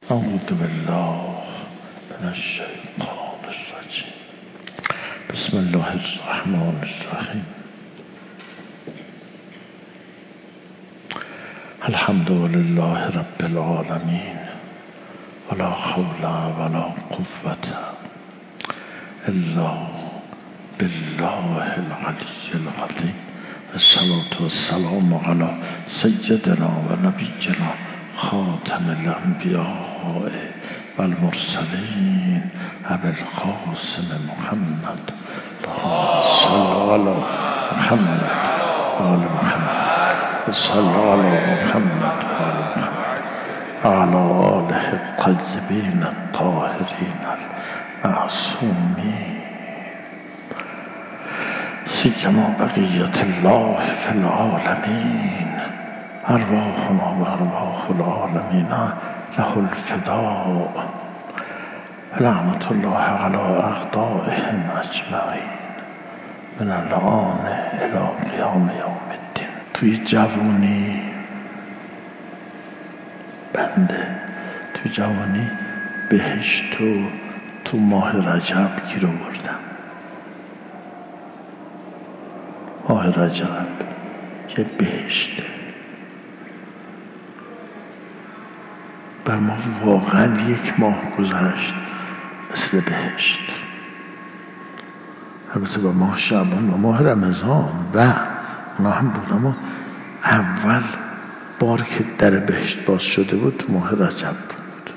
أعوذ بالله من الشيطان الرجيم. بسم الله الرحمن الرحيم. الحمد لله رب العالمين ولا حول ولا قوة إلا بالله العلي العظيم. الصلاة والسلام على سيدنا ونبينا خاتم الأنبياء والمرسلين أبي القاسم محمد. اللهم صل على محمد وآل محمد وصل على محمد وآل محمد وعلى آله الطيبين الطاهرين المعصومين سيما بقية الله في العالمين. أرواحنا وأرواح العالمين له الفداء. لعنة الله على أعدائهم أجمعين من الآن إلى قیام یوم الدین. توی جوانی بنده توی جوانی بهشتو تو ماه رجب گیر آوردم. ماه رجب که بهشته بر ما واقعا یک ماه گذشت مثل بهشت. البته با ماه شعبان و ماه رمضان و اونا هم بود، اما اول بار که در بهشت باز شده بود تو ماه رجب بود.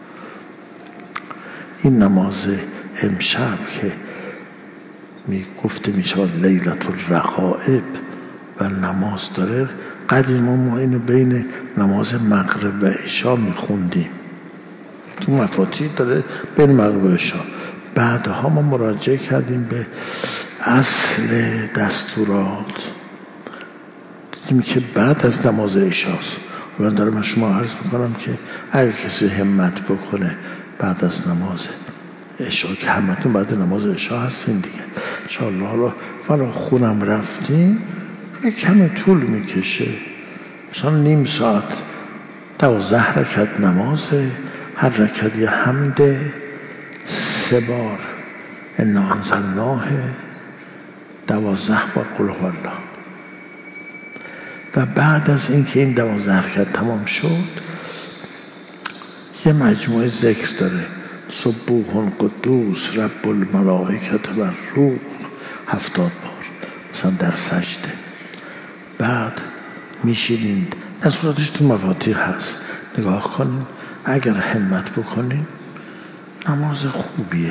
این نماز امشب که گفته میشه لیلة الرغائب و نماز داره، قدیما ما اینو بین نماز مغرب و عشا میخوندیم. تو مفاتیح داره بین مغرب و عشا. بعدها ما مراجعه کردیم به اصل دستورات، دیدیم که بعد از نماز عشاست. من دارم شما عرض میکنم که اگر کسی همت بکنه بعد از نماز عشا، که همتون بعد نماز عشا هستین دیگه انشاءالله. حالا فلا خونم رفتیم یک کمی طول میکشه، مثلا نیم ساعت 12 رکعت نمازه، هر رکعت یه حمد 3 بار انا انزلناه، 12 بار قل هو الله. و بعد از اینکه این 12 رکعت تمام شد یه مجموعه ذکر داره، سبوح قدوس رب الملائکه و الروح 70 بار مثلا در سجده. بعد میشینید، دستوراتش تو مفاتیح هست، نگاه کنین. اگر همت بکنین نماز خوبیه.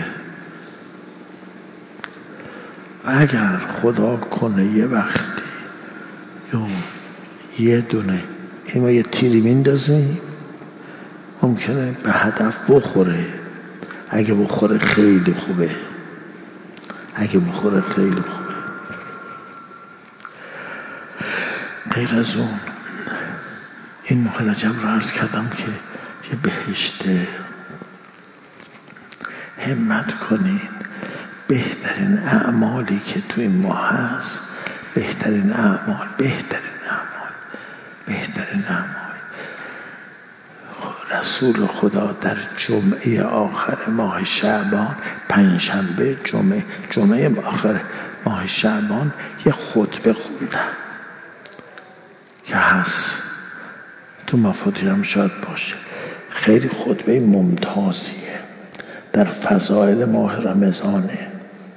و اگر خدا کنه یه وقتی یه دونه ما یه تیری میندازیم ممکنه به هدف بخوره. اگه بخوره خیلی خوبه، اگه بخوره خیلی خوبه. غیر از اون این ماه رجب رو عرض کردم که بهشته. همت کنین. بهترین اعمالی که تو این ماه هست، بهترین اعمال رسول خدا در جمعه آخر ماه شعبان، 5 شنبه جمعه آخر ماه شعبان یه خطبه خوندن که هست تو مفاتیح هم شاید باشه. خیلی خطبه ممتازیه، در فضائل ماه رمضانه.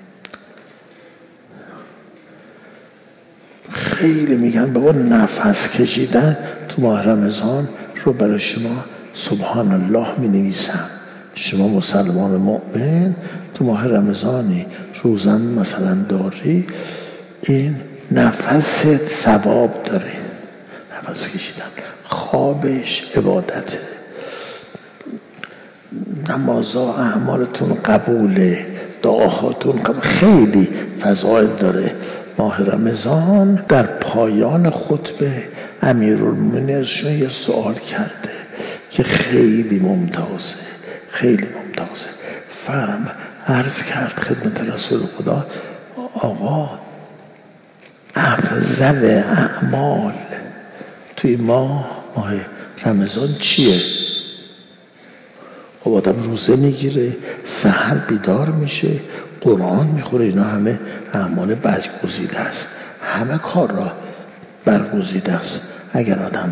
خیلی میگن بابا نفس کشیدن تو ماه رمضان رو برای شما سبحان الله می نویسم. شما مسلمان مؤمن تو ماه رمضانی روزن مثلا داری، این نفس ثواب داره. نفس کشیدن خوابش عبادته، نمازا اعمالتون قبوله، دعاهاتون قبول. خیلی فضائل داره ماه رمضان. در پایان خطبه امیرالمومنین یه سوال کرده که خیلی ممتازه. عرض کرد خدمت رسول خدا، آقا افضل اعمال توی ماه رمضان چیه؟ خب آدم روزه میگیره، سحر بیدار میشه، قرآن میخوره، اینا همه اعمال برگزیده است، همه کار را برگزیده است. اگر آدم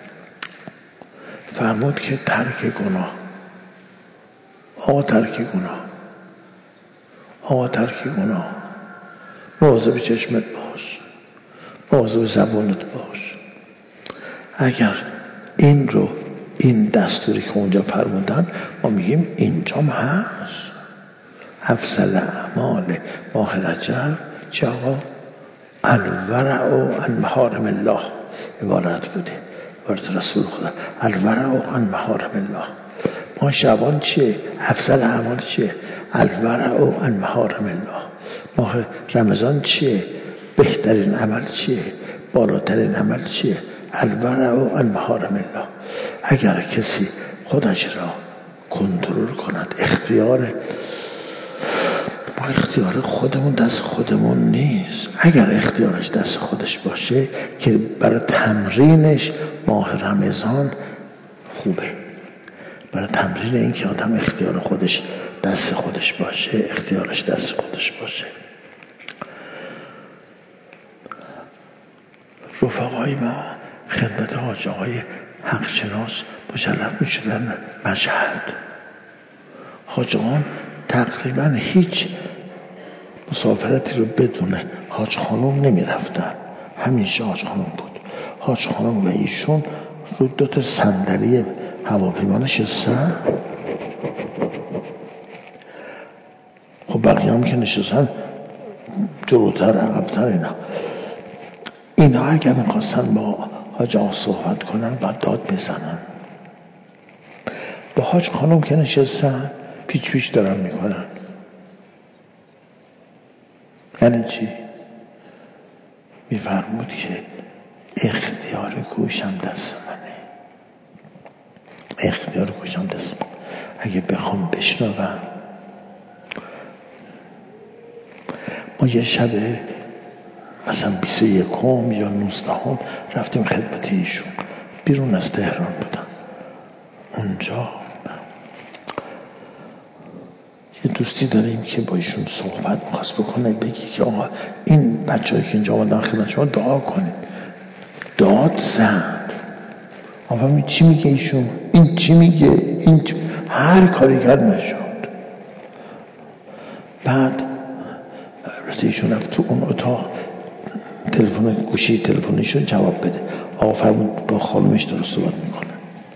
فرمود که ترک گناه، آقا ترک گناه، آقا ترک گناه، مواظب چشمت باش، مواظب زبانت باش. اگر این رو، این دستوری که اونجا فرمودن، ما میگیم اینجام هست. افضل اعمال ماه رجب چه آقا؟ الورع عن محارم الله عبارت بوده، عبارت رسول خدا، الورع عن محارم الله. ما شعبان چیه؟ افضل اعمال چیه؟ الورع عن محارم الله. ماه رمضان چیه؟ بهترین عمل چیه؟ بالاترین عمل چیه؟ الورع عن محارم الله. اگر کسی خودش را کنترل کند، اختیار خودمون دست خودمون نیست. اگر اختیارش دست خودش باشه که برای تمرینش ماه رمضان خوبه، برای تمرین این که آدم اختیار خودش دست خودش باشه، اختیارش دست خودش باشه. رفقای ما خدمت حاج آقای حقشناس مشرف می شدن مشهد. حاج آقا تقریبا هیچ مسافرتی رو بدون حاج خانم نمی رفتن، همیشه حاج خانم بود. حاج خانم و ایشون رو 2 صندلی هواپیما نشستن. خب بقیه هم که نشستن جلوتر عقبتر. اینا اگر میخواستن با حاج آقا صحبت کنن باید داد بزنن. با حاج خانم که نشستن پیچ پیچ دارن میکنن. یعنی چی؟ میفرمود که اختیار گوشم دست منه، اختیار گوشم دست من. اگه بخوام بشنوم. ما یه شب مثلا 21 یا 19 رفتیم خدمت ایشون، بیرون از تهران بودم. اونجا یه دوستی داریم که با ایشون صحبت می‌خواست بکنه، بگی که آقا این بچه‌ای که اینجا آمدن خدمت شما دعا کنید. داد زد. آقا چی میگه ایشون؟ این چی میگه؟ این هر کاری کرد نشد. بعد ایشون رفت تو اون اتاق، تلفن گوشی تلفنشون جواب بده. آقا فرمود با خانمش داره صحبت میکنه.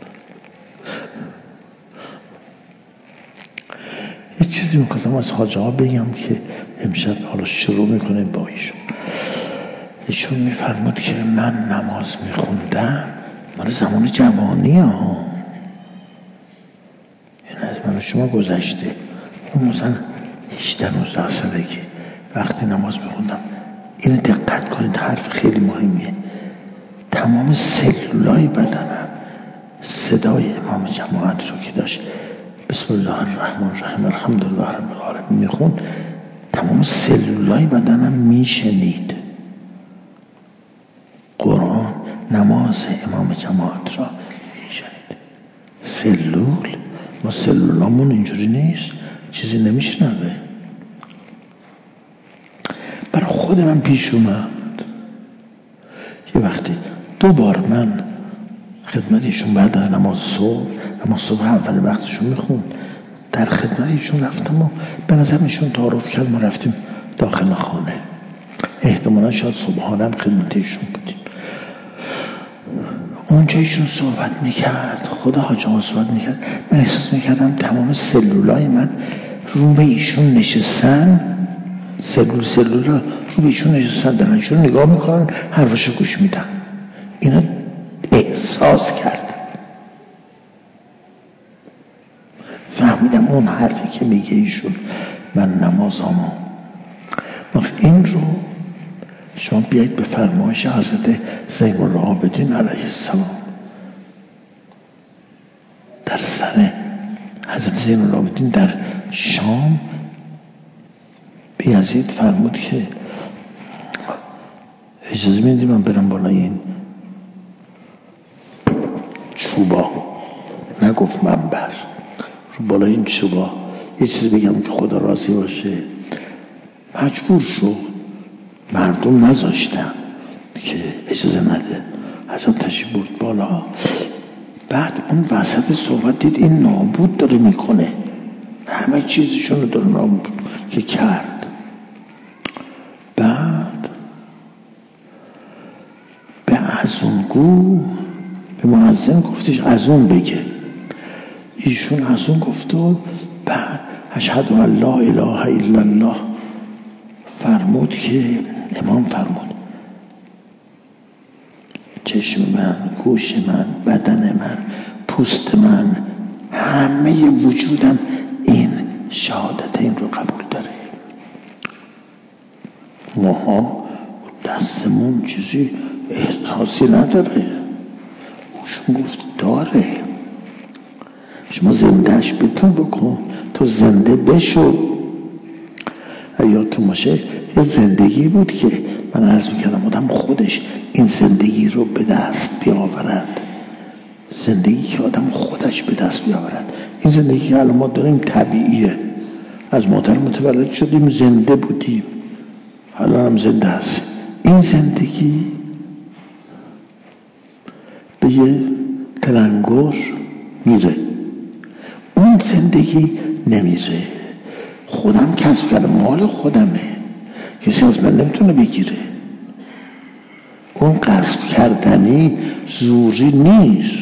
یه چیزی میخواستم از حاج آقا بگم که امشب حالا شروع میکنه با ایشون میفرمود که من نماز میخوندم مال زمان جوانی ها، این از من شما گذشته. اون مثلا 18-19 سالگی وقتی نماز میخوندم. اینو دقت کنید، حرف خیلی مهمیه. تمام سلولای بدنم صدای امام جماعت رو که داشت بسم الله الرحمن الرحیم الحمدلله رب العالمین میخوند، تمام سلولای بدنم میشنید قرآن، نماز امام جماعت را میشنید. سلول، ما سلولامون اینجوری نیست، چیزی نمیشنوه. برای خود من پیش اومد یه وقتی 2 بار من خدمت ایشون بعد از نماز صبح اول وقتشون میخوند، در خدمت ایشون رفتم و به نظر ایشون تعارف کرد. ما رفتیم داخل خانه، احتمالا شاید صبحانه هم خدمت ایشون بودیم. اونجا ایشون صحبت میکرد، خدا حاج آقا صحبت میکرد. من احساس میکردم تمام سلولای من رو به ایشون نشستن، سلولا رو به ایشون نشستن، دارن ایشون نگاه میکنن، حرفاشو گوش میدن. اینا احساس کردم، فهمیدم اون حرفی که میگه ایشون من نمازامو. این رو شما بیایید به فرمایش حضرت زین العابدین علیه السلام. در سر حضرت زین العابدین در شام به یزید فرمود که اجازه میدی من برم بالای این چوبا، نگفت منبر، بالا این چوبا یه چیزی بگم که خدا راضی باشه. مجبور شد، مردم نذاشتن که اجازه نده، حضرت تشریف برد بالا. بعد اون وسط صحبت دید این نابود داره میکنه، همه چیزشون رو داره نابود که کرد. بعد به اذانگو به مؤذن گفتش اذان بگه، ایشون اذان گفت و بعد اشهد ان لا اله الا الله فرمود که امام فرمود چشم من، گوش من، بدن من، پوست من، همه وجودم این شهادت این رو قبول داره. ماها دستمون چیزی احساسی نداره، اوشون گفت داره. شما زندهش بتون بکن، تو زنده بشو. یادتون باشه یه زندگی بود که من عرض میکردم آدم خودش این زندگی رو به دست بیاورد، زندگی که آدم خودش به دست بیاورد. این زندگی که الان ما داریم طبیعیه، از مادر متولد شدیم زنده بودیم، الان هم زنده هست. این زندگی به یه تلنگر میره، اون زندگی نمیره. خودم کسب کردم، مال خودمه، کسی از من نمیتونه بگیره. اون کسب کردنی زوری نیست.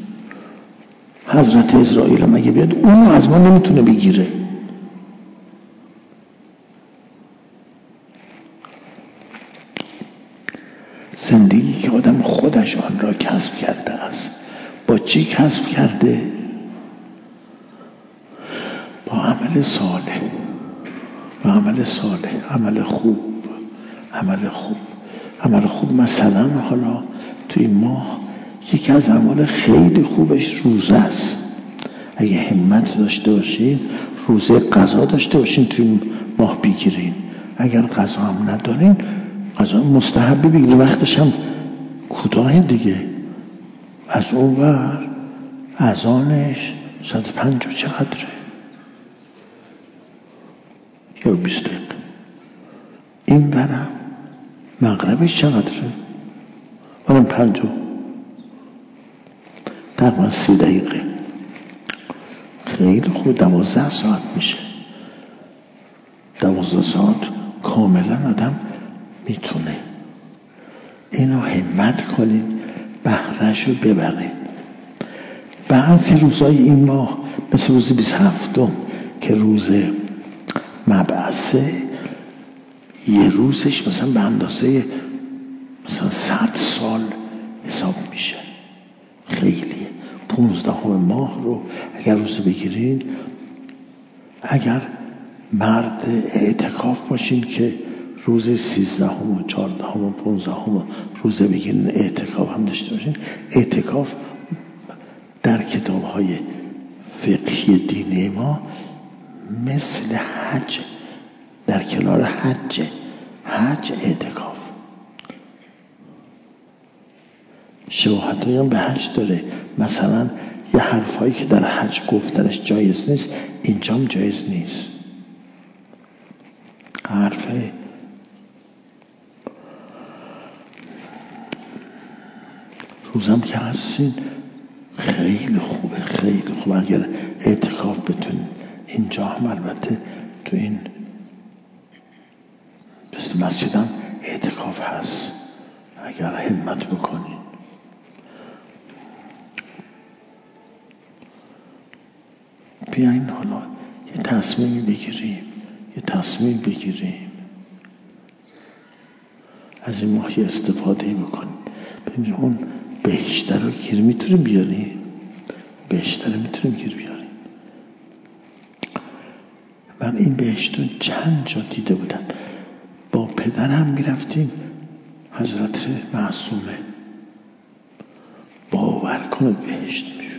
حضرت اسرائیل مگه بیاد اونو از ما نمیتونه بگیره. زندگی که آدم خودش آن را کسب کرده است. با چی کسب کرده؟ با عمل صالح، با عمل صالح، عمل خوب، عمل خوب، عمل خوب. مثلا حالا تو این ماه یکی از اعمال خیلی خوبش روزه است. اگه همت داشته باشین روزه قضا داشته باشین تو این ماه بگیرین. اگر قضا هم ندارین قضا مستحبی بگیرین، وقتش هم کوتاه دیگه. از اون ور اذانش 150 چقدره یا 20 دقیقه. این برم مغربش چقدره؟ اونم 50 تقریبا 30 دقیقه. خیلی خوب 12 ساعت میشه. 12 ساعت کاملا آدم میتونه اینو همت کنید، بهره‌شو رو ببرید. بعضی روزای این ماه مثل روز 27 که روز مبعثه، یه روزش مثلا به اندازه مثلا 100 سال حساب میشه. خیلی 15 ماه رو اگر روزه بگیرین، اگر مرد اعتکاف باشین که روز 13 و 14 و 15 روزه بگیرین، اعتکاف هم داشته باشین. اعتکاف در کتاب‌های فقهی دینی ما مثل حج، در کنار حج اعتکاف شباهتایی هم به حج داره. مثلا یه حرفایی که در حج گفتنش جایز نیست اینجا هم جایز نیست. حرفه روزم که هستین خیلی خوبه، خیلی خوبه اگر اعتکاف بتونین. اینجا هم البته تو این مثل مسجد هم اعتکاف هست اگر همت بکنین. بیاین حالا یه تصمیم بگیریم از این ماه استفاده بکنیم. ببینید اون بهشته رو گیر میتونیم بیاریم، من این بهشت رو چند جا دیده بودم. با پدرم میرفتیم حضرت معصومه، باور کنید بهشت میشد.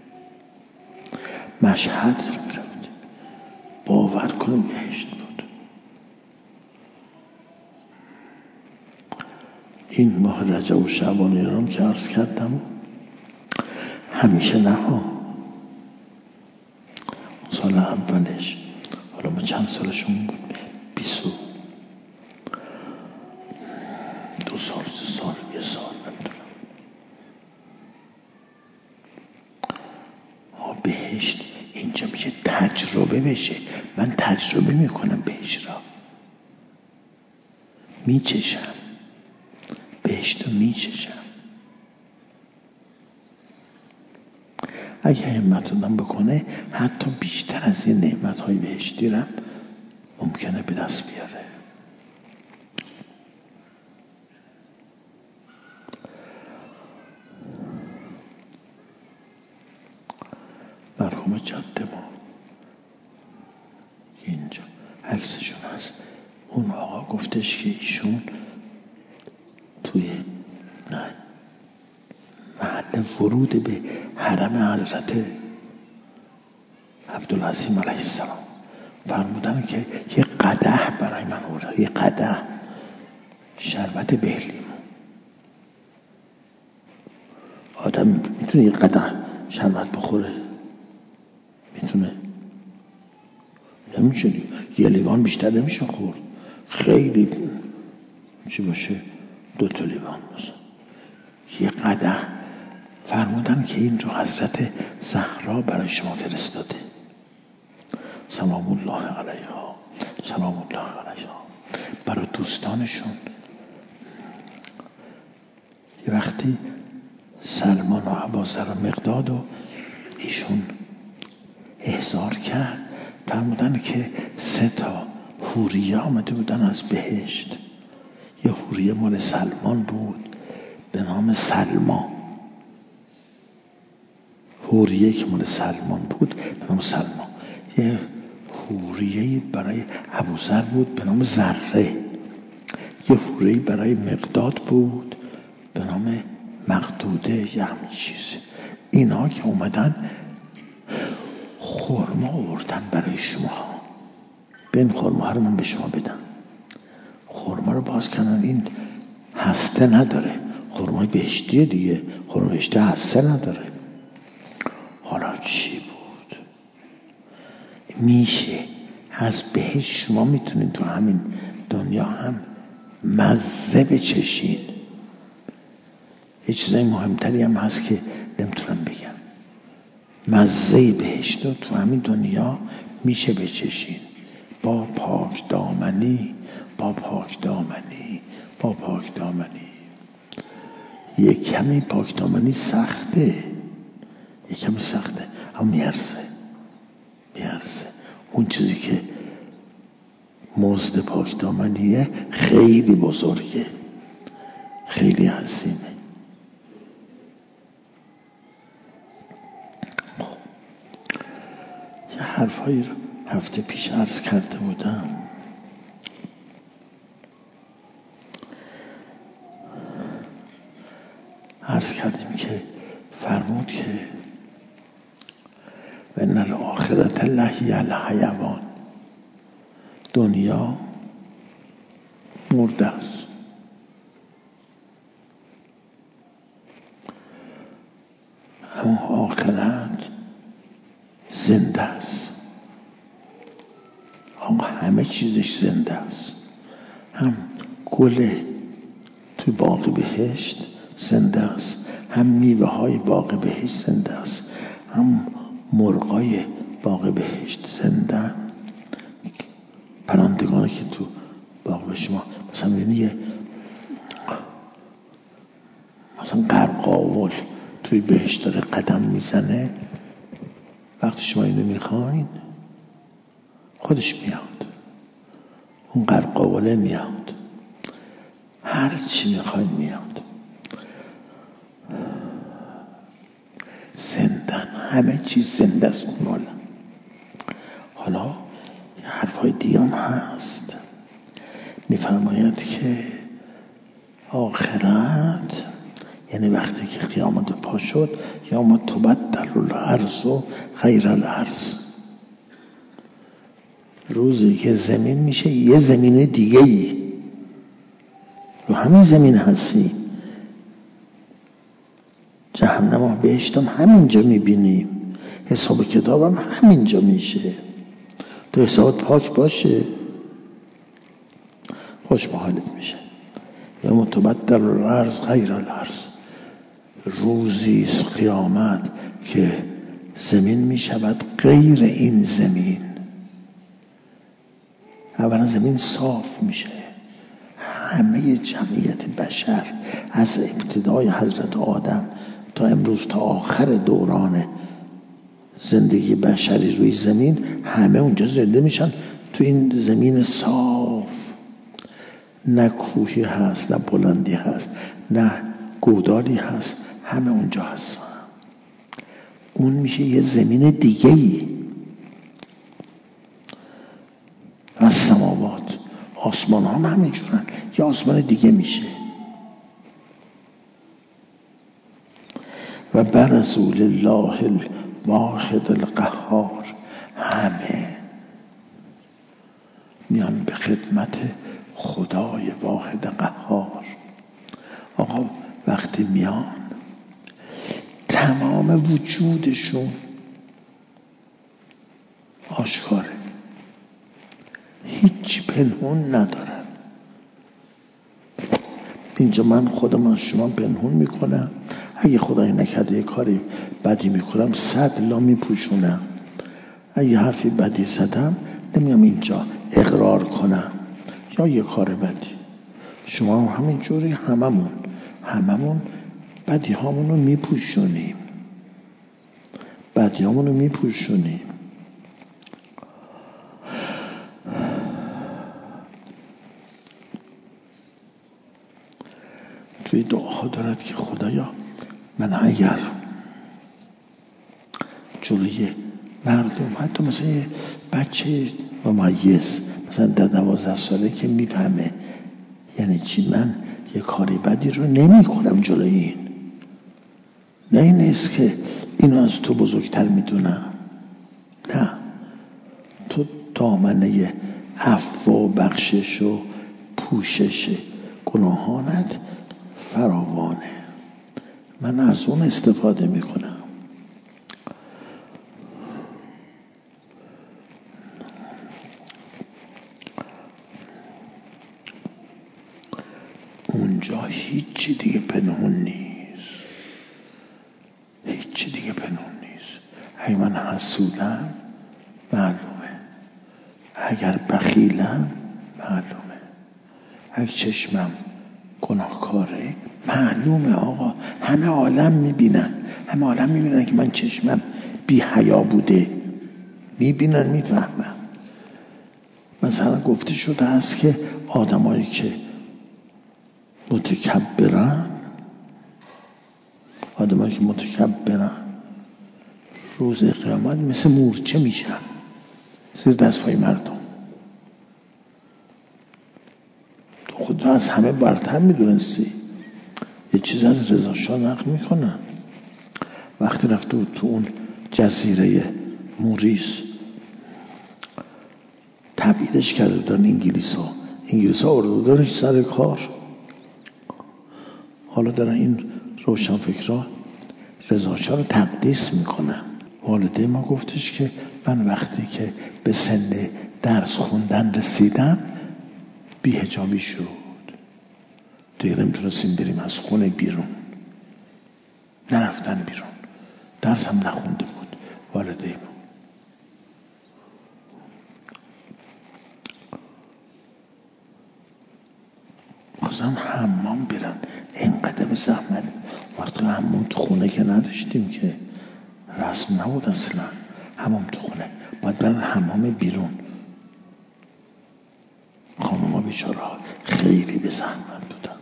مشهد میرفتیم، باور کنید بهشت بود. این ماه رجب و شعبان ایران که عرض کردم همیشه نه ها، سال اولش، حالا ما چند سالشون بود، 22 سال، 3 سال، 1 سال نمیدونم. بهشت اینجا میشه تجربه بشه. من تجربه میکنم بهشت را، میچشم بهشت رو، میچشم. اگه همت آدم بکنه حتی بیشتر از این نعمت‌های بهشتی را ممکنه به دست بیاره. مرحوم جاده ما اینجا عکسشون هست، اون آقا گفتش که ایشون توی محل ورود به حرم حضرت عبدالعظیم علیه السلام فرمودن که یه قدح برای من آورد، یه قدح شربت بهلیمو. آدم میتونه یه قدح شربت بخوره؟ میتونه؟ نمیشه. یه لیوان بیشتر نمیشه خورد، خیلی چی باشه 2 تا لیوان مثلا. یه قدح فرمودن که این رو حضرت زهرا برای شما فرستاده، سلام الله علیها، سلام الله علیها، برای دوستانشون. یه وقتی سلمان و ابوذر و مقداد و ایشون احضار کرد، فرمودن که 3 تا حوریه آمده بودن از بهشت. یه حوریه مال سلمان بود به نام سلما، حوریه که مال سلمان بود به نام سلما. یه حوریه برای ابوذر بود به نام ذره. یه حوریه برای مقداد بود به نام مقدوده، یه همین چیز. اینا که اومدن خرما آوردن برای شما، به این خرما رو من به شما بدم. خرما رو باز کنن، این هسته نداره، خرمای بهشتیه دیگه، خرما بهشتی هسته نداره. حالا چی بود؟ میشه از بهشت شما میتونید تو همین دنیا هم مزه بچشین. یه چیزای مهمتری هم هست که نمیتونم بگم. مزه بهشت رو تو همین دنیا میشه بچشین، با پاک دامنی، با پاک دامنی، با پاک دامنی. یه کمی پاک دامنی سخته، یه کمی سخته، اما میارزه. اون چیزی که مزد پاک دامنیه خیلی بزرگه، خیلی عظیمه. یه حرفایی رو هفته پیش عرض کرده بودم. عرض کردیم که فرمود که و ان الاخرة لهی الحیوان، دنیا مرده است، اما آخرت زنده است. آقا همه چیزش زنده است، هم گل توی باغ بهشت زنده است، هم میوه های باغ بهشت زنده است، هم مرغای باغ بهشت زنده، پرندگانی که تو باغ به شما مثلا میبینی مثلا قرقاول توی بهشت داره قدم میزنه، وقتی شما اینو میخواین خودش میاد، اون قرقاوله میاد، هر چی میخواین میاد. زندن، همه چیز زنده است اون عالم. حالا یه حرفای دیگه هم هست، میفرماید که آخرت یعنی وقتی که قیامت پا شد، یا ما تبدل الارض و غیر الارض، روزی که زمین میشه یه زمین دیگه ای، رو همین زمین هستی. جهنم و بهشت هم همینجا میبینیم، حساب کتابم همینجا میشه. تو حسابت پاک باشه خوش به حالت میشه. یا متبدل الارض غیر الارض، روزی است قیامت که زمین میشود غیر این زمین. اولا زمین صاف میشه، همه جمعیت بشر از ابتدای حضرت آدم تا امروز تا آخر دوران زندگی بشری روی زمین همه اونجا زنده میشن، تو این زمین صاف. نه کوهی هست، نه بلندی هست، نه گودالی هست، همه اونجا هستن. اون میشه یه زمین دیگه ای. از سماوات، آسمان هم همینجورن، یه آسمان دیگه میشه. و برسول الله الواحد القهار، همه میان به خدمت خدای واحد قهار. آقا وقتی میان تمام وجودشون آشکاره، هیچ پنهون ندارن. اینجا من خودم از شما پنهون میکنم، اگه خدای نکرده یه کاری بدی میکنم 100 لا میپوشونم. اگه حرفی بدی زدم نمیام اینجا اقرار کنم یا یه کار بدی. شما هم همینجوری، هممون بدی هامونو میپوشونیم، بدی هامونو میپوشونیم. توی دعاها دارد که خدایا من اگر جلوی مردم، حتی مثلا یه بچه ممیز مثلا 12 ساله که میفهمه یعنی چی، من یه کاری بدی رو نمی کنم جلوی این، نه این نیست که اینو از تو بزرگتر میدونم، نه، تو دامنه عفو و بخشش و پوشش گناهانت فراوانه، من از اون استفاده میکنم. اونجا هیچی دیگه پنهون نیست، هیچی دیگه پنهون نیست. اگه من حسودم معلومه، اگر بخیلم معلومه، اگه چشمم گناهکاره معلومه. آقا همه عالم میبینن که من چشمم بی حیا بوده، میبینن، میفهمن. مثلا گفته شده است که آدمایی که متکبرن روز قیامت مثل مورچه میشن زیر دستهای مردم. تو خود رو از همه برتر میدونستی. یه چیز از رضا شاه نقل میکنن، وقتی رفته بود تو اون جزیره موریس تبعیدش کرده بودن انگلیس ها آورده بودنش سر کار. حالا دارن این روشنفکرها رضا شاه رو تقدیس میکنن. والده ما گفتش که من وقتی که به سن درس خوندن رسیدم بی‌حجابی شد، دیگه نمیتونستیم بریم از خونه بیرون، نرفتن بیرون، درس هم نخونده بود والده ما. خواستن حمام برن، اینقدر به زحمت. وقتی حمام تو خونه که نداشتیم که، رسم نبود اصلا حمام تو خونه، باید برن حمام بیرون. خانوما بیچاره‌ها خیلی به زحمت بودن.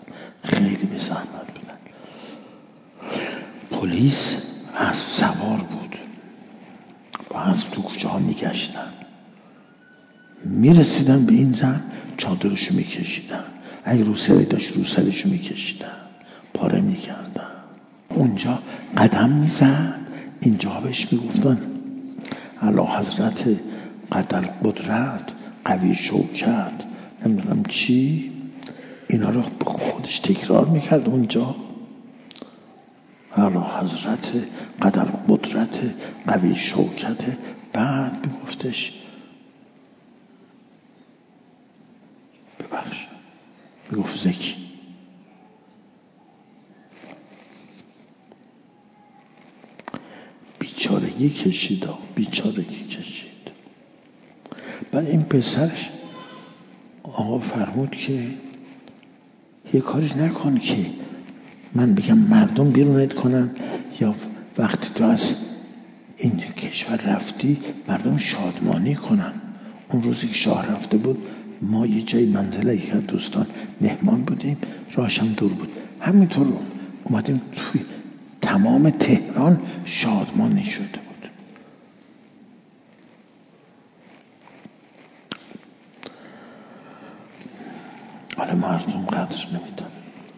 پلیس اسب سوار بود، با اسب تو کوچه ها میگشتن، میرسیدن به این زن چادرشو میکشیدن، اگه روسری داشت روسریشو میکشیدن، پاره میکردن. اونجا قدم میزد، اینجا بهش میگفتن اعلی حضرت قدر قدرت قوی شوکت نمیدونم چی، اینا رو خودش تکرار میکرد اونجا. اعلی حضرت قدر قدرت قوی شوکت. بعد میگفتش ببخش، میگفت زکی بیچارگی کشید، بیچارگی کشید. بعد این پسرش آقا فرمود که یه کاری نکن که من بگم مردم بیرونت کنن، یا وقتی تو از این کشور رفتی مردم شادمانی کنن. اون روزی که شاه رفته بود ما یه جای منزل یک از دوستان مهمان بودیم، راهشم دور بود، همینطور اومدیم توی تمام تهران شادمانی شده بود. حالا مردم قدر نمیدن.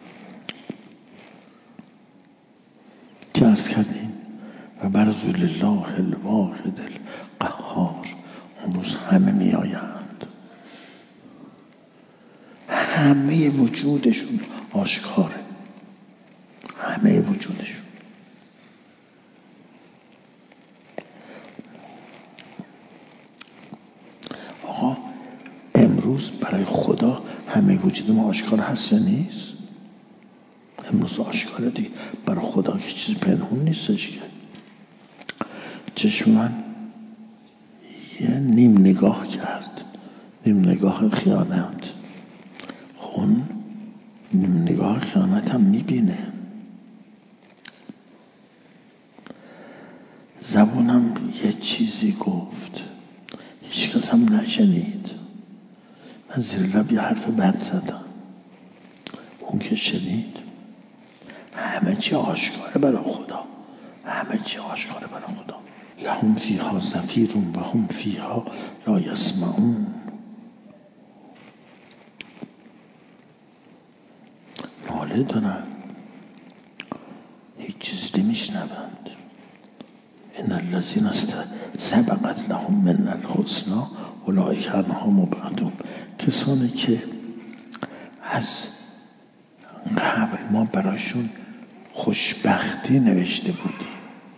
چه عرض کردیم؟ و برزوا لله الواحد القهار. اون روز همه می آیند، همه وجودشون آشکاره، همه وجودشون. آقا امروز برای خدا همه وجود ما آشکار هست یا نیست؟ امروز آشکاره دیگه. برای خدا که چیز پنهون نیستش که. چشم من یه نیم نگاه کرد، نیم نگاه خیانت. اون نیم نگاه خیانت هم میبینه. زبونم یه چیزی گفت، هیچ کس هم نشنید. من زیر لب یه حرف بد زدم، اون که شنید. همه چی آشکاره برای خدا، همه چی آشکاره برای خدا. لهم فیها زفیر و هم فیها لا یسمعون. ناله دارن، هیچ چیزی نمیشنوند. ان الذین سبقت لهم من الحسنی اولئک عنها مبعدون. کسانی که از قبل ما براشون خوشبختی نوشته بودیم،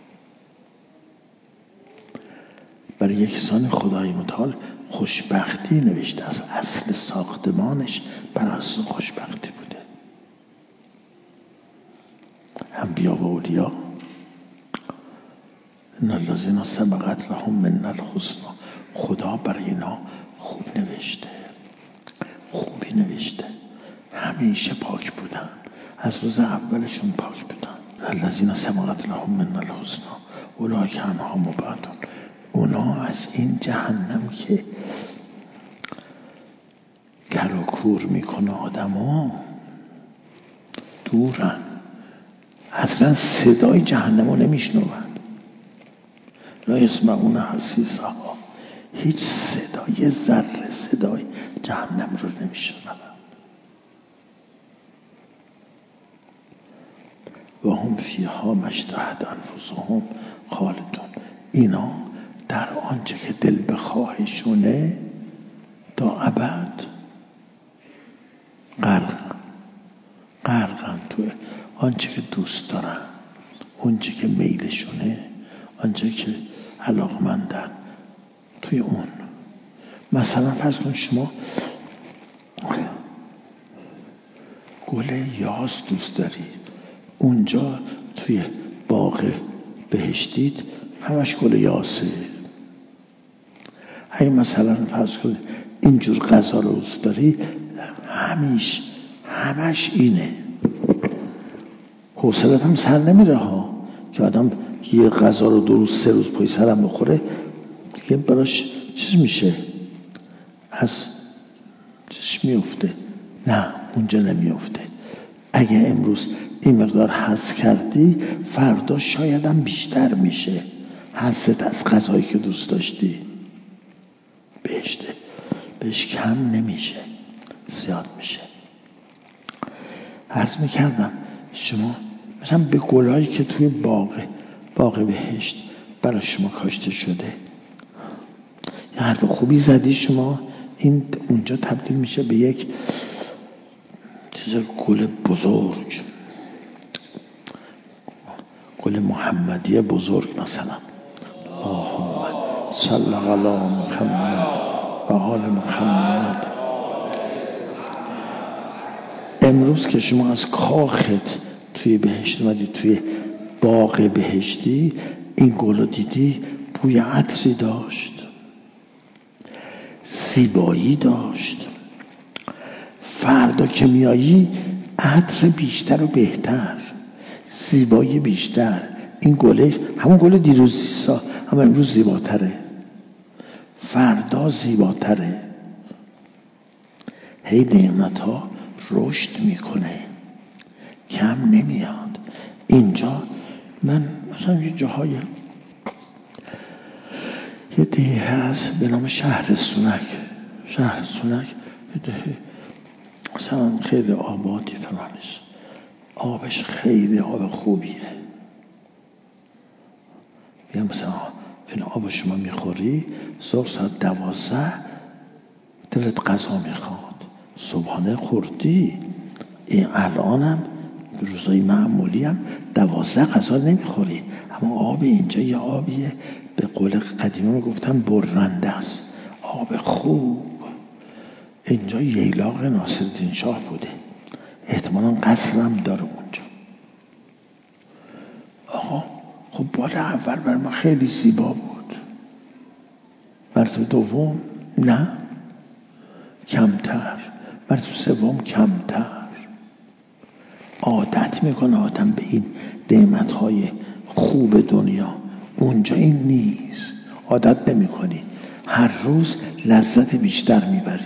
برای یک کسان خدای متعال خوشبختی نوشته، از اصل ساختمانش بر اساس خوشبختی بوده. انبیا و اولیا ان الذین سبقت لهم من الحسنی. خدا برای اینا خوب نوشته، خوبی نوشته. همیشه پاک بودن، از روز اولشون پاک بودن. الذین سبقت لهم من الحسنی اولئک عنها مبعدون. اونا از این جهنم که کر و کور میکنه آدمو دورن، اصلا صدای جهنمو نمیشنون. لا یسمعون حسیسها. هیچ صدای ذره صدای جهنم رو نمیشنون. و هم فیها ما اشتهت انفسهم خالدون. اینا در آنچه که دل بخواهشونه تا ابد غرقن تو آنچه که دوست دارن، آنچه که میلشونه، آنچه که علاقمندن توی اون. مثلا فرض کن شما گل یاس دوست دارید، اونجا توی باغ بهشتید همش گل یاسه. اگه مثلا فرض کن اینجور غذا رو دوست داری، همش اینه. حوصلت هم سر نمیره ها، که آدم یه غذا رو 2 روز 3 روز پای سرم بخوره دیگه براش چیز میشه، از چیز میفته. نه، اونجا نمیفته. اگه امروز این مقدار حس کردی، فردا شاید هم بیشتر میشه حست از غذایی که دوست داشتی. بهشته بهش کم نمیشه، زیاد میشه. عرض میکردم شما مثلا به گلایی که توی باغ بهشت برای شما کاشته شده، یه حرف خوبی زدی شما، این اونجا تبدیل میشه به یک چیز گل بزرگ. محمدی بزرگ مثلا اللهم صل علی محمد و آل محمد. امروز که شما از کاخت توی بهشت اومدی، توی باغ بهشتی، این گل رو دیدی، بوی عطری داشت، زیبایی داشت. فردا که میایی عطر بیشتر و بهتر، زیبایی بیشتر. این گله همون گل دیروزیسا، هم امروز زیباتره، فردا زیباتره. هی نعمت ها رشد میکنه، کم نمیاد. اینجا من مثلا یه جاهای یه دهه هست به نام شهر سونک یه دهه مثلا خیلی آبادی فلانش، آبش خیلی آب خوبیه. یعنی مثلا این آب شما میخوری ظهر ساعت 12 دلت غذا میخواد، صبحانه خوردی. این الانم روزای معمولی هم 12 غذا نمیخوری، اما آب اینجا یه آبیه به قول قدیمی گفتن برنده است، آب خوب. اینجا ییلاق ناصرالدین شاه بوده، احتمالاً قصرم داره اونجا. آقا خب بار اول بر ما خیلی زیبا بود، مرتبه دوم نه، کمتر، مرتبه سوم کمتر. عادت میکنه آدم به این نعمتهای خوب دنیا. اونجا این نیست، عادت نمیکنی، هر روز لذت بیشتر میبری.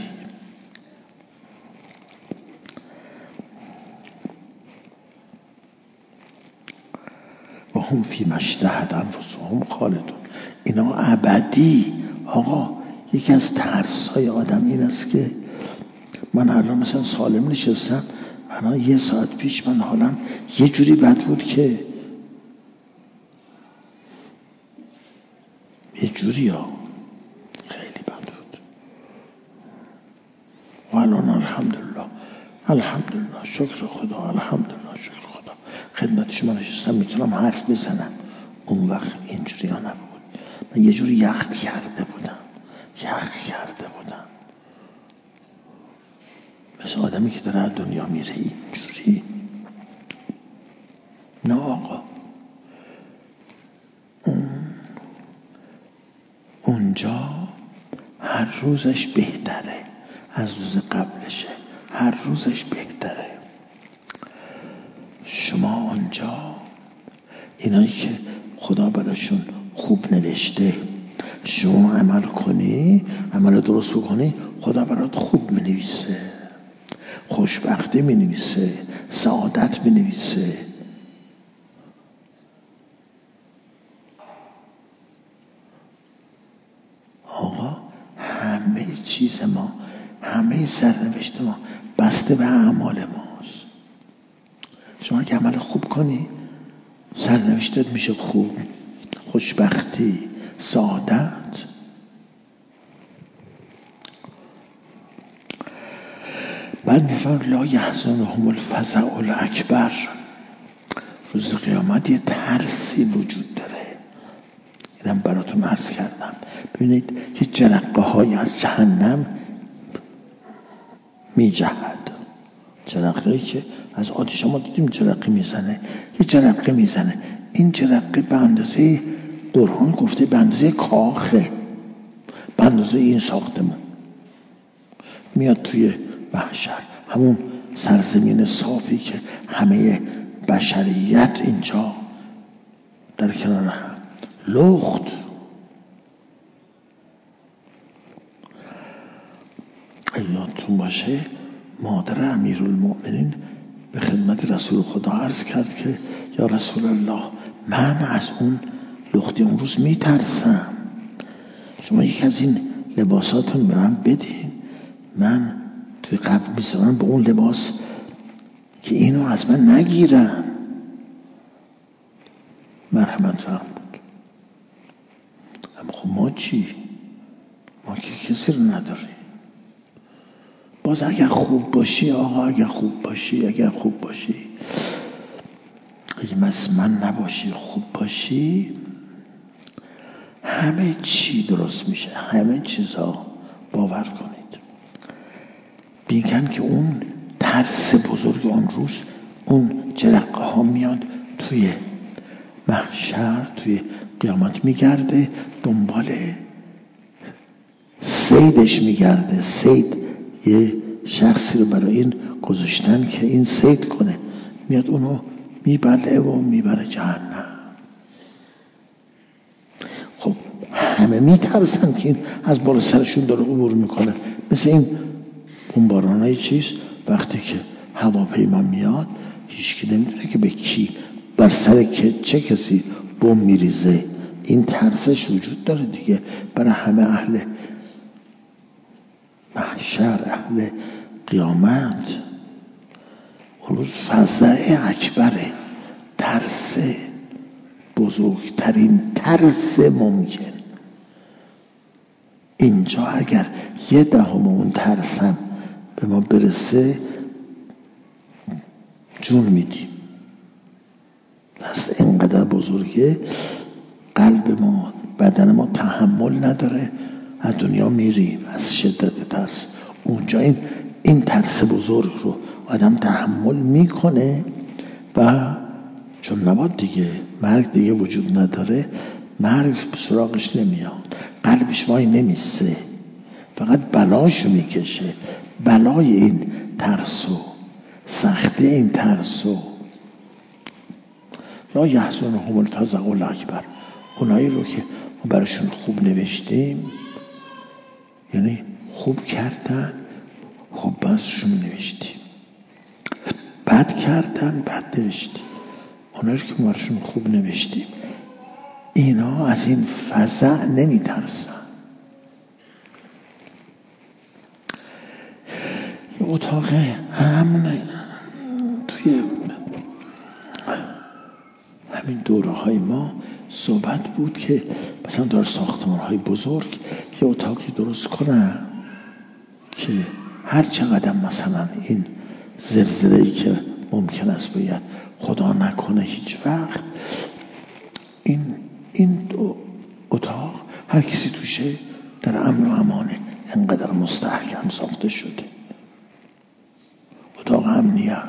و هم فی ما اشتهت انفسهم خالدون. اینا ابدی. آقا یکی از ترس‌های آدم این است که من الان مثلا سالم نشستم، الان یه ساعت پیش من حالم یه جوری بد بود که یه جوری خیلی بد بود، و الان الحمدلله شکر خدا، الحمدلله شکر خدا خدمت شما نشستم، میتونم حرف بزنم. اون وقت اینجوری ها نبود، من یه جوری یخ کرده بودم مثل آدمی که داره از دنیا میره اینجوری. نه آقا، اونجا هر روزش بهتره از روز قبلشه، هر روزش بهتره. شما اونجا اینایی که خدا براشون خوب نوشته، شما عمل کنی، عمل درست بکنی، خدا برات خوب منویسه، خوشبختی منویسه، سعادت منویسه. آقا همه چیز ما، همه سرنوشت ما بسته به اعمال ماست. شما که عمل خوب کنی سرنوشتت میشه خوب، خوشبختی، سعادت. بعد میفرد لا یحزنهم الفزع الاکبر. روز قیامت یه ترسی وجود داره، اینم براتون عرض کردم. ببینید یه جرقه های از جهنم میجهد، جرقه‌ای که از آتش ما دیدیم جرقه میزنه، یه جرقه میزنه. این جرقه به اندازه قرآن گفته به اندازه کاخه، به اندازه این ساختمون میاد توی محشر، همون سرزمین صافی که همه بشریت اینجا در کنار هم لخت. یادتون باشه مادر امیرالمؤمنین به خدمت رسول خدا عرض کرد که یا رسول الله من از اون لختی اون روز میترسم، شما یکی از این لباساتون به من بدین، من توی قبر میذارم به اون لباس که اینو از من نگیرن. مرحمت فرمود. اما خب ما چی؟ ما که کسی رو نداریم. باز اگر خوب باشی آقا، اگر خوب باشی اگه مثل من نباشی خوب باشی همه چی درست میشه، همه چیزها. باور کنید میگن که اون ترس بزرگ اون روز، اون جرقه ها میاد توی محشر، توی قیامت میگرده دنبال صیدش میگرده. صید یه شخصی رو برای این گذاشتن که این صید کنه، میاد اونو میبله و میبره جهنم. خب همه میترسن که این از بالا سرشون داره عبور میکنه. مثل این بمبارانای چیز وقتی که هواپیما میاد هیچکی نمیدونه که به کی، بر سر چه کسی بمب میریزه. این ترسش وجود داره دیگه برای همه اهل محشر، اهل قیامت. اون روز فزع اکبره، ترس، بزرگترین ترس ممکن. اینجا اگر 1/10 اون ترسم به ما برسه جون میدیم. ترس اینقدر بزرگه قلب ما، بدن ما تحمل نداره، از دنیا میریم از شدت ترس. اونجا این ترس بزرگ رو آدم تحمل میکنه و چون نباد دیگه، مرگ دیگه وجود نداره، مرگ سراغش نمیاد، قلبش وای نمیسه، فقط بلاشو میکشه. بلای این ترسو، سختی این ترسو. لا یحزنهم الفزع الاکبر، اونایی رو که ما براشون خوب نوشتیم، یعنی خوب کردن خوب براشون نوشتیم، بد کردن بد نوشتیم، اونایی که ما براشون خوب نوشتیم اینا از این فزع نمیترسن. یه اتاق امن توی همین دوره های ما صحبت بود که مثلا در ساختمان های بزرگ یه اتاقی درست کنن که هر چقدر مثلا این زلزله‌ای که ممکن است باید خدا نکنه هیچ وقت، این اتاق هر کسی توشه در امن و امانه. انقدر مستحکم ساخته شده اتاق امنیت.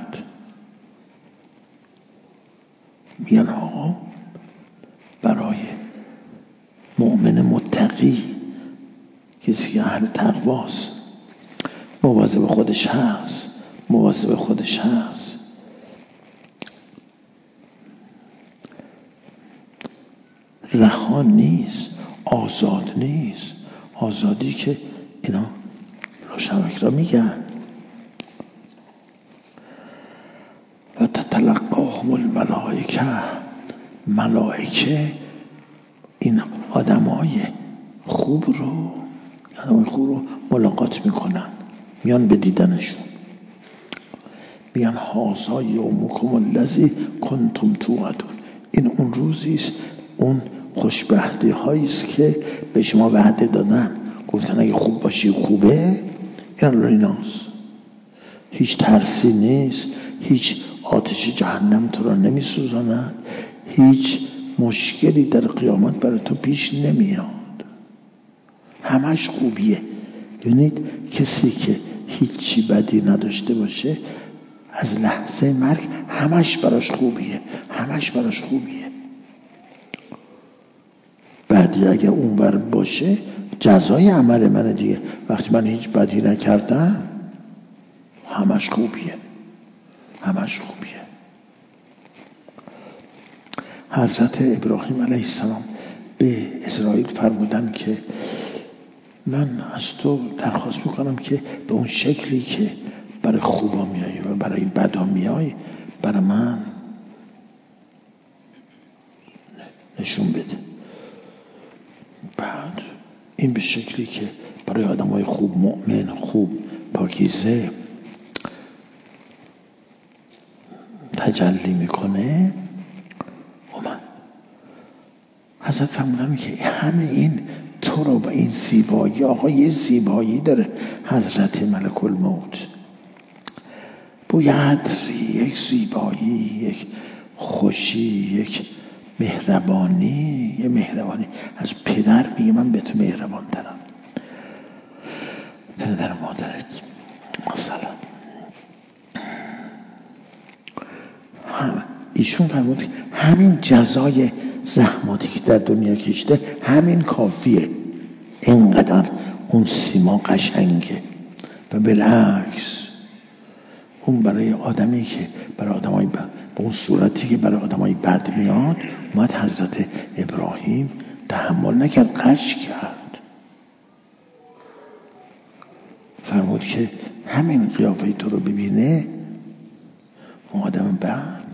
میگن آقا برای مؤمن متقی، کسی که اهل تقواست، مواظب خودش هست، مواظب خودش هست، رها نیست، آزاد نیست. آزادی که اینا روشنفکر را میگن و تتلقاهم الملائکه، ملائکه این آدمای خوب رو ملاقات میکنن، میان به دیدنشون، میگن هذا یومکم الذی کنتم توعدون. این اون روزی است، اون خوشبختی هایی است که به شما وعده دادن، گفتن اگه خوب باشی خوبه. ایناست، هیچ ترسی نیست، هیچ آتش جهنم تو را نمی سوزاند، هیچ مشکلی در قیامت برای تو پیش نمیاد، همش خوبیه. ببینید کسی که هیچی بدی نداشته باشه از لحظه مرگ همش براش خوبیه، همش براش خوبیه. بعدی اگه اونور باشه جزای عمل منه دیگه. وقتی من هیچ بدی نکردم همش خوبیه، همش خوبیه. حضرت ابراهیم علیه السلام به اسرائیل فرمودن که من از تو درخواست میکنم که به اون شکلی که برای خوبا میایی و برای بدا میایی برای من نشون بده. بعد این به شکلی که برای آدمای خوب، مؤمن، خوب، پاکیزه تجلی میکنه. اومد حضرت فرمودن که همه این تو رو با این زیبایی، آقا یه زیبایی داره حضرت ملک الموت، باید یک زیبایی، یک خوشی، یک مهربانی، یه مهربانی از پدر میگه من به تو مهربان ترم، پدر مادرت مثلا. ایشون فرمود همین جزای زحماتی که در دنیا کشیده همین کافیه، اینقدر اون سیما قشنگه. و بالعکس اون برای آدمی که برای آدمای به اون صورتی که برای آدمای بد میاد، اومد حضرت ابراهیم تحمل نکرد، قش کرد، فرمود که همین قیافه تو رو ببینه اون آدم بد،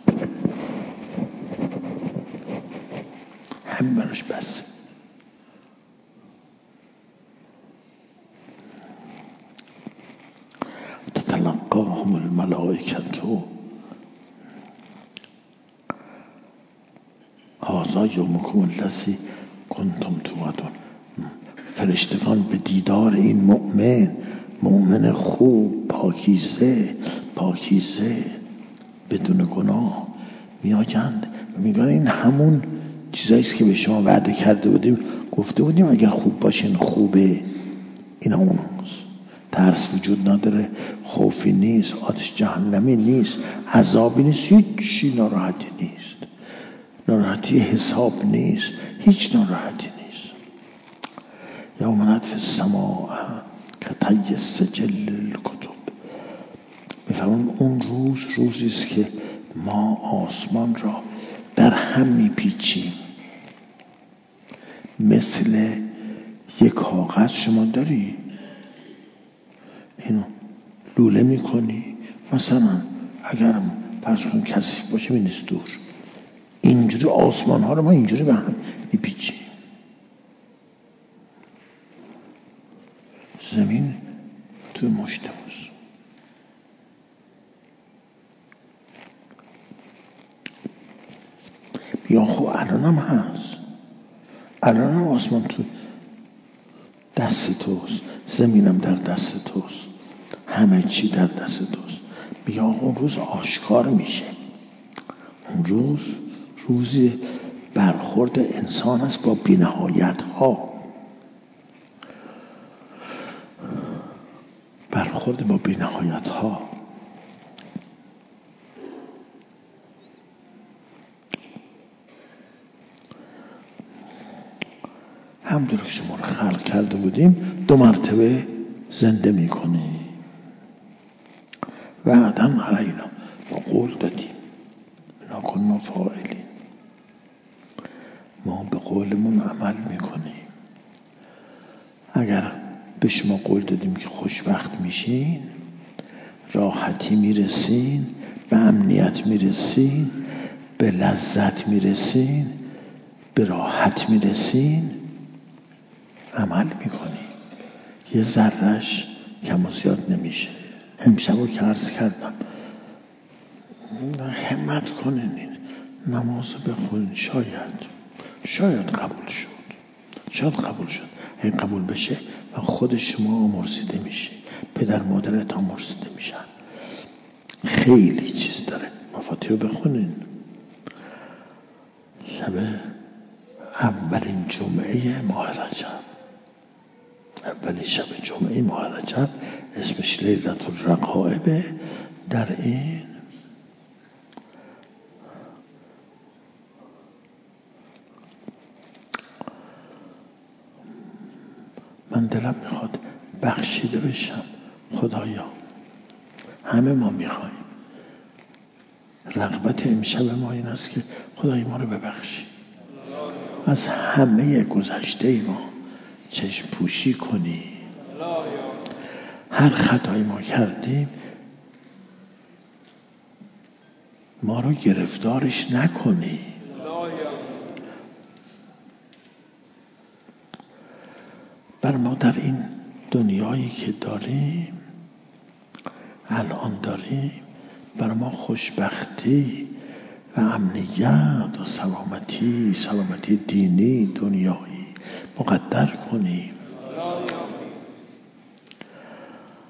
همین براش بسه. تتلقاهم الملائکة هذا یومکم الذی کنتم توعدون. فرشتگان به دیدار این مؤمن خوب، پاکیزه بدون گناه میآیند و میگن این همون چیزاییست که به شما وعده کرده بودیم، گفته بودیم اگر خوب باشین خوبه. اینا اوناست. ترس وجود نداره، خوفی نیست، آتش جهنمی نیست، عذابی نیست، هیچی ناراحتی نیست، ناراحتی حساب نیست، هیچ ناراحتی نیست. یوم نطوی السماء کطی السجل الکتب. میفرمون اون روزیست که ما آسمان را در هم میپیچیم، مثل یک کاغذ. شما داری اینو لوله میکنی، مثلا اگر فرض کن کثیف باشه می‌ریزی دور، اینجوری آسمان ها رو ما اینجوری به هم میپیچیم. زمین توی مشت ماست. یا خب الانم هست، الانم آسمان تو دست توست، زمینم در دست توست، همه چی در دست توست. میگه اون روز آشکار میشه. اون روزی برخورد انسان است با بی‌نهایت ها، برخورد با بی‌نهایت ها. همونطور که شما رو خلق کرده بودیم 2 مرتبه زنده میکنی. وعدن علینا، ما قول دادیم، انا کنا فاعلین، ما به قولمون عمل میکنیم. اگر به شما قول دادیم که خوشبخت میشین، راحتی میرسین، به امنیت میرسین، به لذت میرسین، به راحت میرسین، عمل میکنین، یه ذرهش کم و زیاد نمیشه. امشبو که عرض کردم همت کنین، این نماز بخونین، شاید قبول شد. این قبول بشه و خود شما آمرزیده میشه، پدر مادرت آمرزیده میشن. خیلی چیز داره. مفاتیحو بخونین. شب اولین جمعه ماه رجب، اولین شب جمعه ماه رجب، اسمش لیلة الرقائب. در این من دلم میخواد بخشیده بشم. خدایا همه ما میخوایم، رغبت امشب ما این است که خدای ما رو ببخشی، از همه گذشته ما چشم پوشی کنی، هر خطایی ما کردیم ما رو گرفتارش نکنی. بر ما در این دنیایی که داریم الان داریم، بر ما خوشبختی و امنیت و سلامتی دینی دنیایی مقدر کنیم.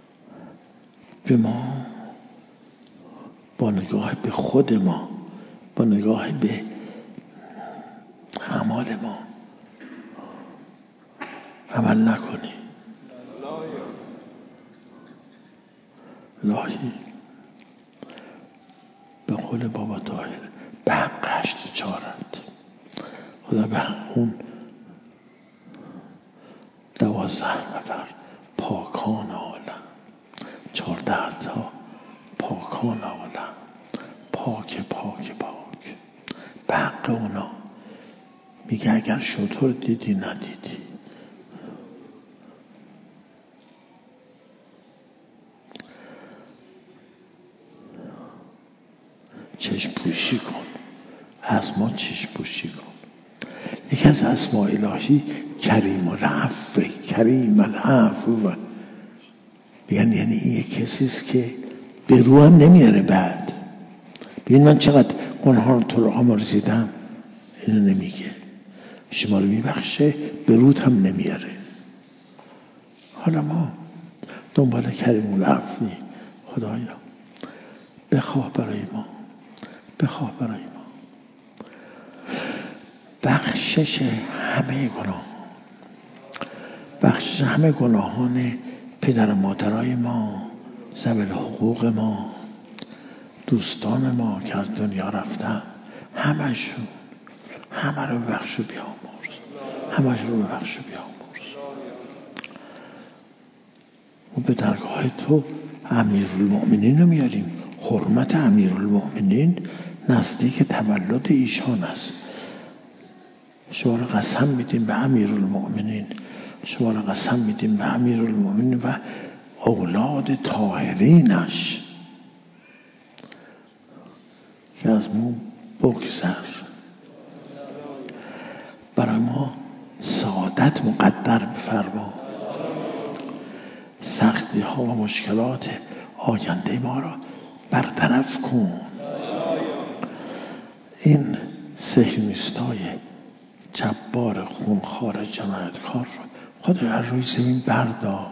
به ما با نگاه به خود ما با نگاه به اعمال ما عمل نکنی. الهی به قول بابا طاهر به حق 84 خدا به اون 12 نفر پاکان عالم، 14 تا پاکان عالم، پاک به حق اونا میگه اگر شطور دیدی ندیدی، چشم پوشی کن، از ما چشم پوشی کن. یکی از اسماء الهی کریم العفو، کریم العفو، یعنی این یک کسیست که به رو هم نمیاره. بعد ببین من چقدر گناه رو تو رو آمرزیدم، اینو نمیگه، شما رو میبخشه، به رود هم نمیاره. حالا ما دنبال کریم العفو، خدایا بخواه برای ما، بخواه برای ما بخشش همه گناه، بخشش همه گناهان پدر و مادرای ما، ذوی حقوق ما، دوستان ما که از دنیا رفتن، همشون، همه رو ببخش و بیامرز، همش رو ببخش و بیامرز. و به درگاه تو امیرالمؤمنین رو میاریم. حرمت امیرالمؤمنین نزدیک تولد ایشان است. شما رو قسم میدیم به امیرالمؤمنین، شما رو قسم میدیم به امیرالمؤمنین و اولاد طاهرینش که از ما بگذر، برای ما سعادت مقدر بفرما، سختی ها و مشکلات آینده ما را برطرف کن. این صهیونیستای جبار خونخوار جنایتکار رو خدای از روی زمین بردار.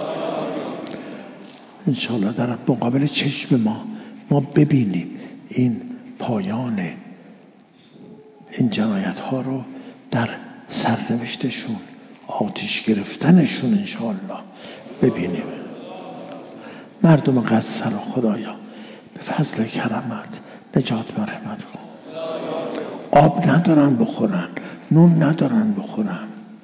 انشاءالله در مقابل چشم ما ببینیم این پایان این جنایت ها رو در سرنوشتشون، آتش گرفتنشون انشاءالله ببینیم. مردم غزه رو خدایا به فضل کرمت نجات و رحمت کن. آب ندارن بخورن، نون ندارن بخورن،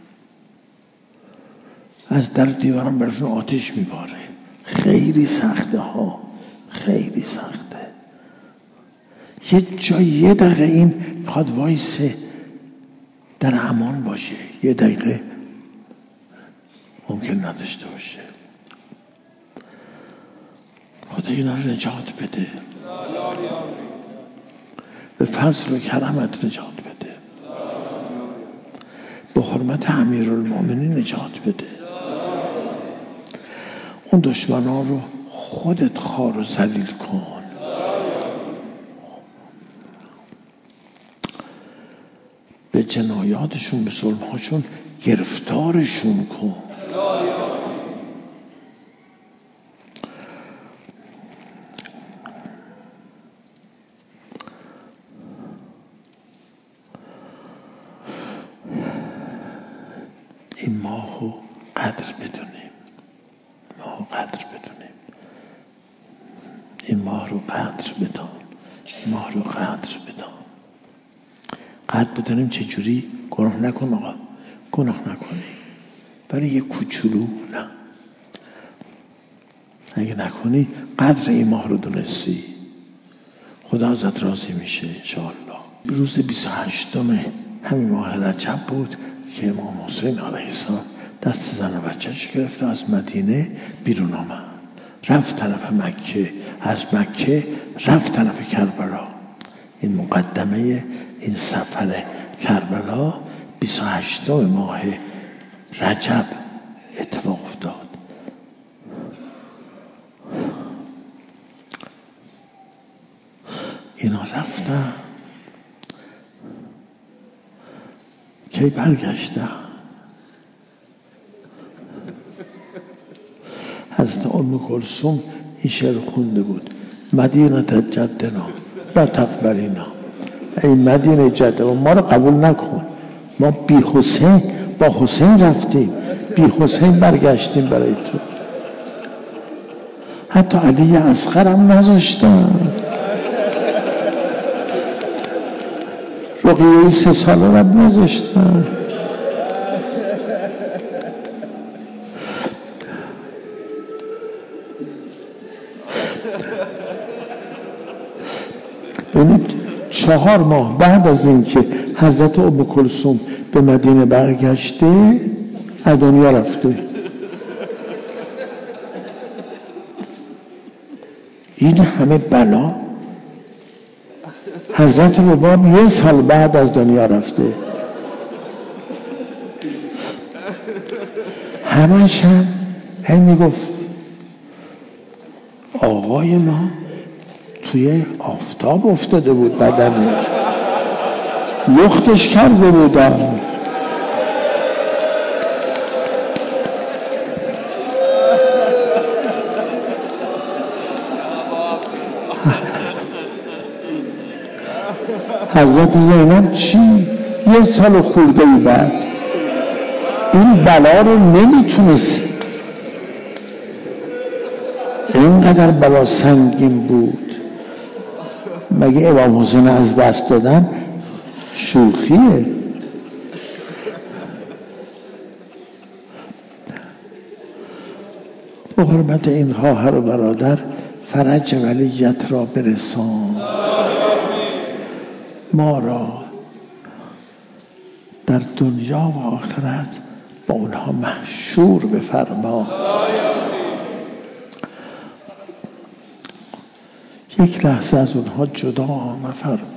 از در دیوارم برشون آتش میباره. خیلی سخته ها، خیلی سخته. یه جای یه دقیقه این میخواد وایسه در امان باشه، یه دقیقه ممکن نداشته باشه. خدا اینا رو نجات بده، به فضل و کرمت نجات بده، به حرمت امیرالمؤمنین نجات بده. اون دشمنا رو خودت خوار و ذلیل کن. به جنایاتشون، به ظلمهاشون گرفتارشون کن. این ماهو قدر بدونیم، ماهو قدر بدونیم، این ماه رو قدر بدان، ماه رو قدر بدان. قدر بدانیم چجوری؟ گناه نکن آقا، گناه نکنی، برای یه کوچولو نه، اگه نکنی قدر این ماه رو دونستی خدا ازت راضی میشه انشاءالله. روز 28 همین ماه رجب بود که امام حسین علیه السلام دست زن و بچه‌اش گرفته از مدینه بیرون آمد، رفت طرف مکه، از مکه رفت طرف کربلا. این مقدمه این سفر کربلا 28 ماه رجب اتفاق افتاد. اینا رفتن، کی برگشتن؟ حضرت ام کلثوم این شعر خونده بود: مدینه جدنا لا تقبلینا ای مدینه جده و ما رو قبول نکن. ما بی حسین با حسین رفتیم، بی حسین برگشتیم برای تو. حتی علی اصغر هم نذاشتن. رقیه 3 ساله رو نذاشتن. ببینید 4 ماه بعد از اینکه حضرت ام کلثوم به مدینه برگشته از دنیا رفته. این همه بلا. حضرت رباب 1 سال بعد از دنیا رفته. همش هم میگفت آقای ما توی آفتاب افتاده بود، بدنش لختش کرده بودن. حضرت زینب چی؟ 1 سال خورده ای بعد این بلا رو نمیتونست، اینقدر بلا سنگین بود. مگه امام حسین از دست دادن شوخیه؟ به حرمت این خواهر و برادر فرج ولیت را برسان، ما را در دنیا و آخرت با اونها محشور بفرما. یک لحظه از اونها جدا مفرما.